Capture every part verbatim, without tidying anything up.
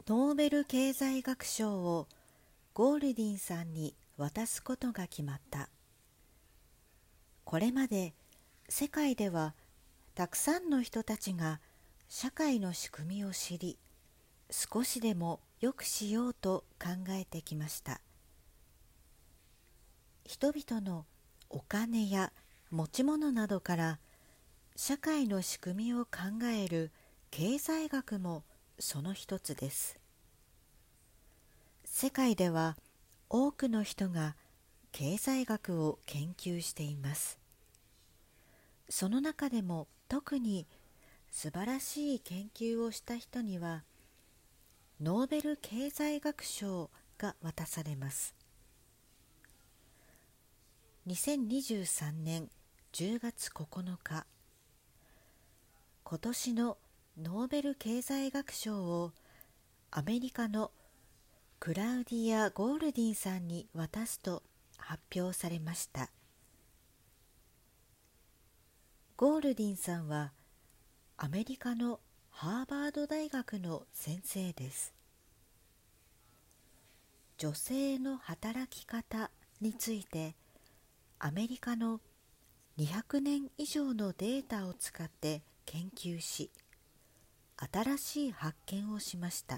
ノーベル経済学賞をゴールディンさんに渡すことが決まった。これまで世界ではたくさんの人たちが社会の仕組みを知り、少しでも良くしようと考えてきました。人々のお金や持ち物などから社会の仕組みを考える経済学もその一つです。世界では多くの人が経済学を研究しています。その中でも特に素晴らしい研究をした人にはノーベル経済学賞が渡されます。にせんにじゅうさんねんじゅうがつここのか、今年のノーベル経済学賞をアメリカのクラウディア・ゴールディンさんに渡すと発表されました。ゴールディンさんはアメリカのハーバード大学の先生です。女性の働き方についてアメリカのにひゃくねん以上のデータを使って研究し、新しい発見をしました。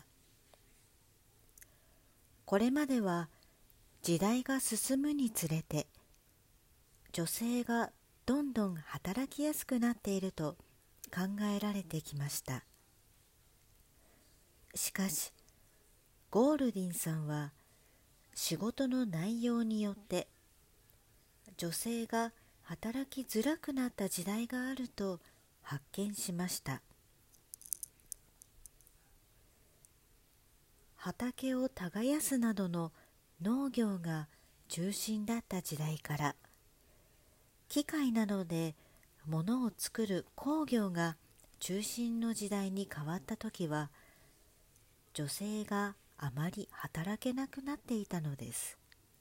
これまでは時代が進むにつれて女性がどんどん働きやすくなっていると考えられてきました。しかしゴールディンさんは仕事の内容によって女性が働きづらくなった時代があると発見しました。畑を耕すなどの農業が中心だった時代から機械などで物を作る工業が中心の時代に変わった時は女性があまり働けなくなっていたのです。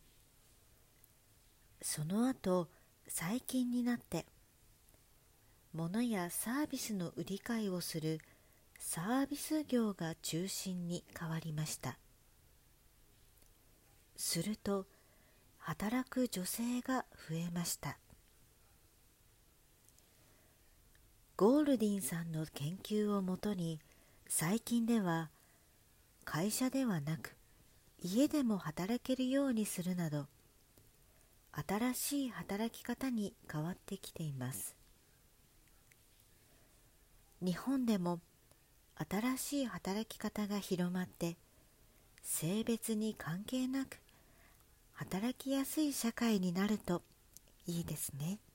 その後最近になって物やサービスの売り買いをするサービス業が中心に変わりました。すると働く女性が増えました。ゴールディンさんの研究をもとに最近では会社ではなく家でも働けるようにするなど新しい働き方に変わってきています。日本でも新しい働き方が広まって性別に関係なく働きやすい社会になるといいですね。